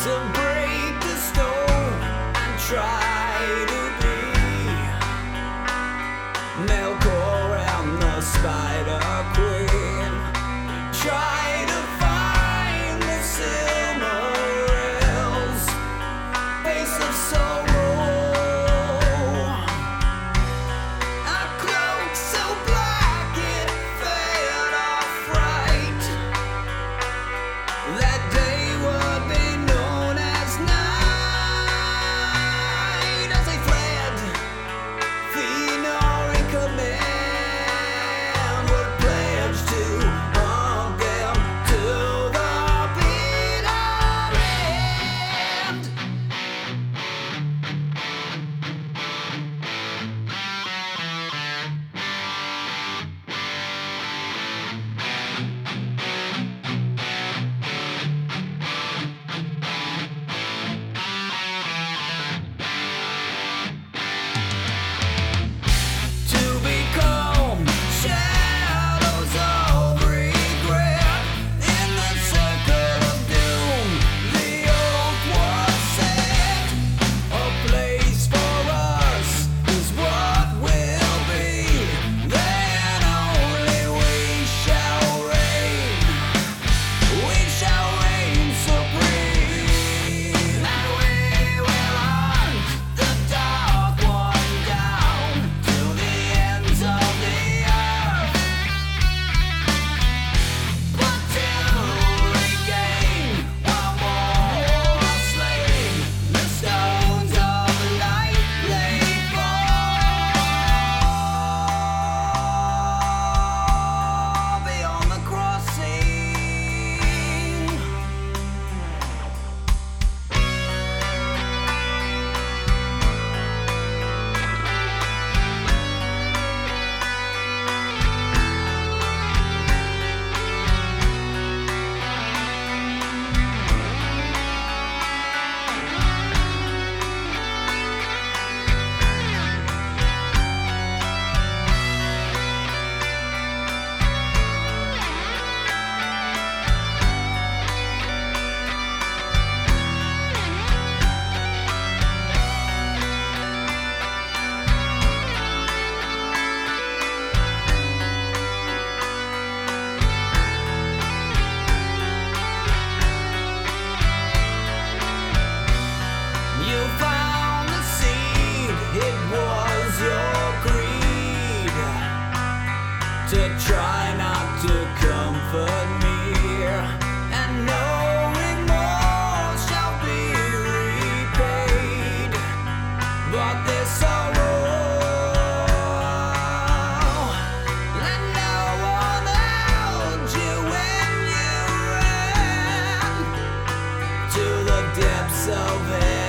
to break the stone and try to be Melkor and the Spider Queen. Try to find the Silmarils, face of sorrow, a cloak so black it faded off fright. That day would be known as night. As they fled, Fëanor in command would pledge to hunt them to the bitter end. To become shadows of regret in the circle of doom, the oath was set. A place for us is what will be. Then only we shall reign. We shall reign supreme, and we will hunt the Dark One down to the ends of the earth. But till we gain one more slain, the stones of light lay far beyond the crossing. You found the seed, it was your greed to try not to comfort me, and no remorse shall be repaid, but this sorrow, let no one held you when you ran to the depths of hell.